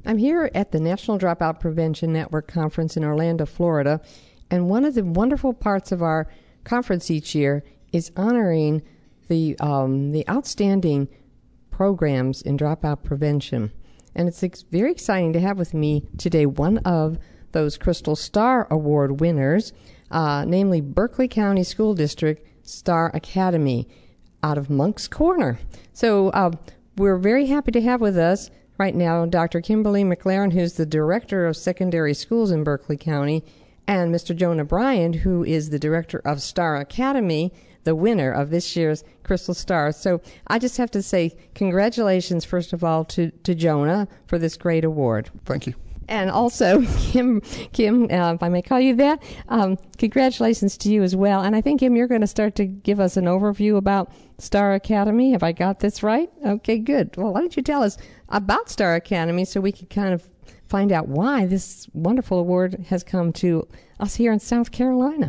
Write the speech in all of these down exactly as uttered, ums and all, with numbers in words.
I'm here at the National Dropout Prevention Network Conference in Orlando, Florida, and one of the wonderful parts of our conference each year is honoring the um, the outstanding programs in dropout prevention. And it's ex- very exciting to have with me today one of those Crystal Star Award winners, uh, namely Berkeley County School District Star Academy out of Moncks Corner. So uh, we're very happy to have with us right now Doctor Kimberly McLaren, who's the Director of Secondary Schools in Berkeley County, and Mister Jonah Bryant, who is the Director of Star Academy, the winner of this year's Crystal Star. So I just have to say congratulations, first of all, to, to Jonah for this great award. Thank you. And also, Kim, Kim, uh, if I may call you that, um, congratulations to you as well. And I think, Kim, you're going to start to give us an overview about Star Academy. Have I got this right? Okay, good. Well, why don't you tell us about Star Academy so we can kind of find out why this wonderful award has come to us here in South Carolina.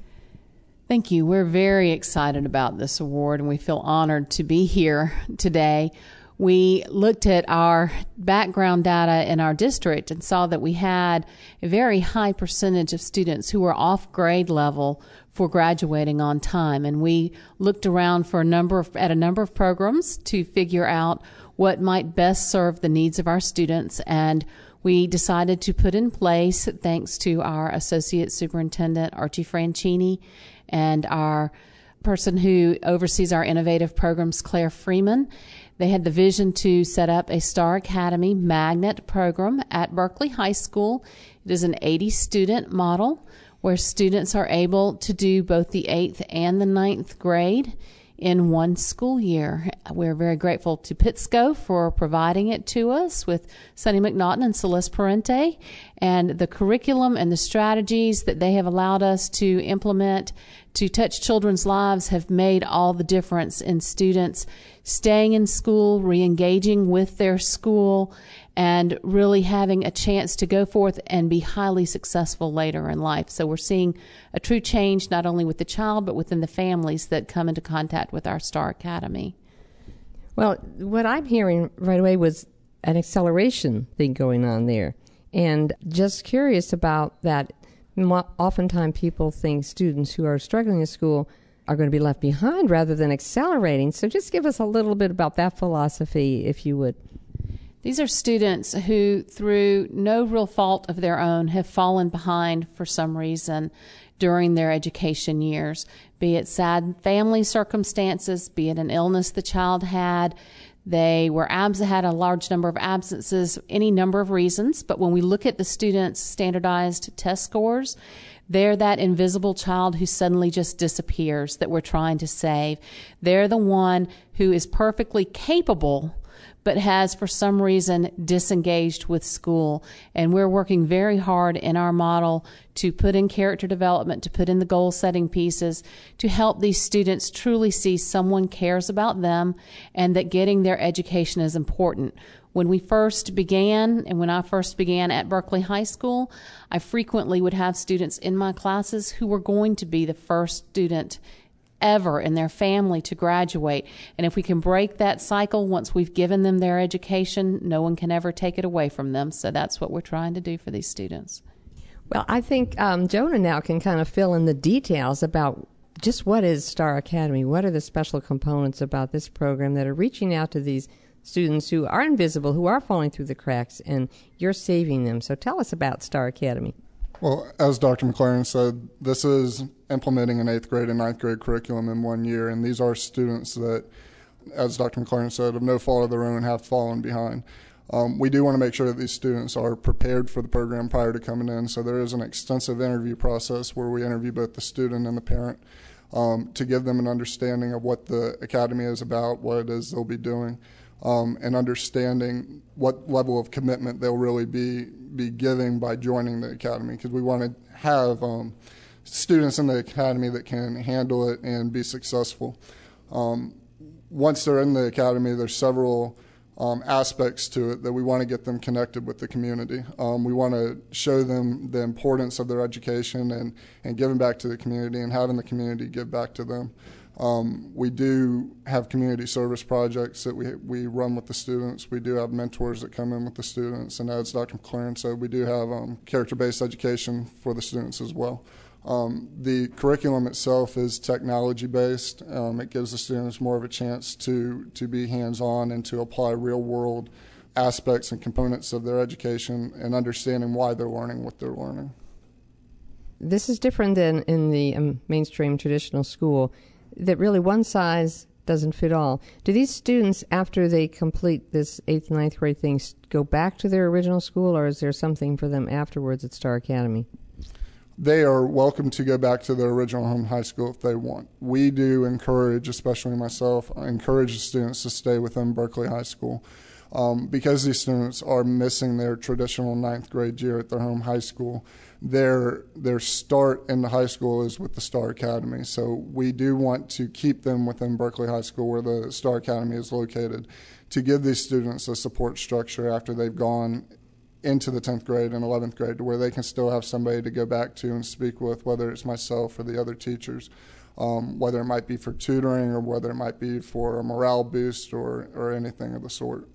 Thank you. We're very excited about this award, and we feel honored to be here today. We looked at our background data in our district and saw that we had a very high percentage of students who were off grade level for graduating on time. And we looked around for a number of, at a number of programs to figure out what might best serve the needs of our students. And we decided to put in place, thanks to our Associate Superintendent, Archie Franchini, and our person who oversees our innovative programs, Claire Freeman. They had the vision to set up a Star Academy magnet program at Berkeley High School. It is an eighty student model where students are able to do both the eighth and the ninth grade in one school year. We're very grateful to Pitsco for providing it to us with Sunny McNaughton and Celeste Parente, and the curriculum and the strategies that they have allowed us to implement to touch children's lives have made all the difference in students staying in school, re-engaging with their school, and really having a chance to go forth and be highly successful later in life. So we're seeing a true change not only with the child, but within the families that come into contact with our Star Academy. Well, what I'm hearing right away was an acceleration thing going on there. And just curious about that. Oftentimes people think students who are struggling in school are going to be left behind rather than accelerating. So just give us a little bit about that philosophy, if you would. These are students who, through no real fault of their own, have fallen behind for some reason during their education years, be it sad family circumstances, be it an illness the child had. They were abs- had a large number of absences, any number of reasons. But when we look at the students' standardized test scores, they're that invisible child who suddenly just disappears that we're trying to save. They're the one who is perfectly capable but has for some reason disengaged with school. And we're working very hard in our model to put in character development, to put in the goal setting pieces, to help these students truly see someone cares about them and that getting their education is important. When we first began, and when I first began at Berkeley High School, I frequently would have students in my classes who were going to be the first student ever in their family to graduate. And if we can break that cycle once we've given them their education, no one can ever take it away from them. So that's what we're trying to do for these students. Well, I think um, Jonah now can kind of fill in the details about just what is Star Academy. What are the special components about this program that are reaching out to these students who are invisible, who are falling through the cracks, and you're saving them. So tell us about Star Academy. Well, as Doctor McLaren said, this is implementing an eighth grade and ninth grade curriculum in one year, and these are students that, as Doctor McLaren said, of no fault of their own, have fallen behind. Um, we do want to make sure that these students are prepared for the program prior to coming in, so there is an extensive interview process where we interview both the student and the parent um, to give them an understanding of what the academy is about, what it is they'll be doing, um, and understanding what level of commitment they'll really be be giving by joining the academy, because we want to have um, students in the academy that can handle it and be successful. Um, once they're in the academy, there's several um, aspects to it that we want to get them connected with the community. Um, we want to show them the importance of their education and, and giving back to the community and having the community give back to them. Um, we do have community service projects that we we run with the students. We do have mentors that come in with the students, and as Doctor McLaren said, we do have um, character-based education for the students as well. Um, the curriculum itself is technology-based. Um, it gives the students more of a chance to to be hands-on and to apply real-world aspects and components of their education and understanding why they're learning what they're learning. This is different than in the um, mainstream traditional school, that really one size doesn't fit all. Do these students, after they complete this eighth and ninth grade thing, go back to their original school, or is there something for them afterwards at Star Academy? They are welcome to go back to their original home high school if they want. We do encourage, especially myself, I encourage the students to stay within Berkeley High School. Um, because these students are missing their traditional ninth grade year at their home high school, their their start in the high school is with the Star Academy. So we do want to keep them within Berkeley High School where the Star Academy is located, to give these students a support structure after they've gone into the tenth grade and eleventh grade, to where they can still have somebody to go back to and speak with, whether it's myself or the other teachers. Um, whether it might be for tutoring or whether it might be for a morale boost or, or anything of the sort.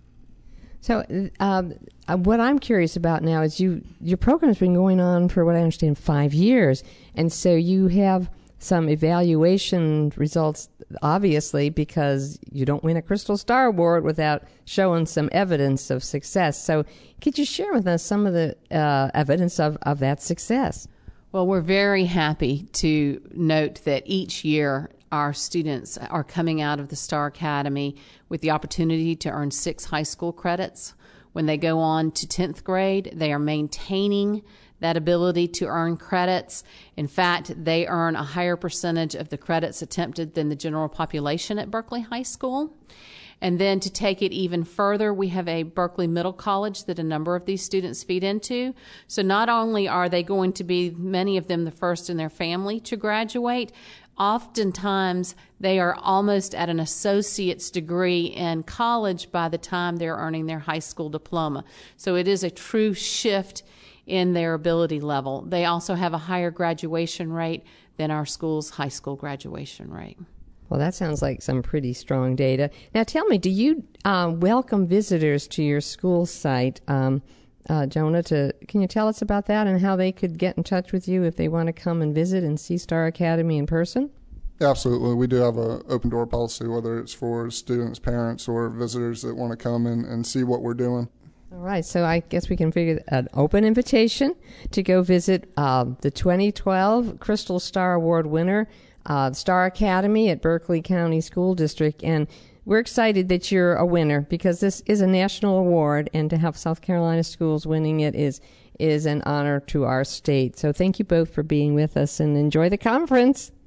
So um, what I'm curious about now is you your program's been going on for what I understand five years, and so you have some evaluation results, obviously, because you don't win a Crystal Star Award without showing some evidence of success. So could you share with us some of the uh, evidence of, of that success? Well, we're very happy to note that each year our students are coming out of the Star Academy with the opportunity to earn six high school credits. When they go on to tenth grade, they are maintaining that ability to earn credits. In fact, they earn a higher percentage of the credits attempted than the general population at Berkeley High School. And then to take it even further, we have a Berkeley Middle College that a number of these students feed into. So not only are they going to be, many of them, the first in their family to graduate, oftentimes they are almost at an associate's degree in college by the time they're earning their high school diploma. So it is a true shift in their ability level. They also have a higher graduation rate than our school's high school graduation rate. Well, that sounds like some pretty strong data. Now, tell me, do you uh, welcome visitors to your school site, um, uh, Jonah? To, can you tell us about that and how they could get in touch with you if they want to come and visit and see Star Academy in person? Absolutely. We do have an open door policy, whether it's for students, parents, or visitors that want to come and, and see what we're doing. All right, so I guess we can figure an open invitation to go visit uh, the twenty twelve Crystal Star Award winner, uh, Star Academy at Berkeley County School District. And we're excited that you're a winner because this is a national award, and to have South Carolina schools winning it is is an honor to our state. So thank you both for being with us, and enjoy the conference.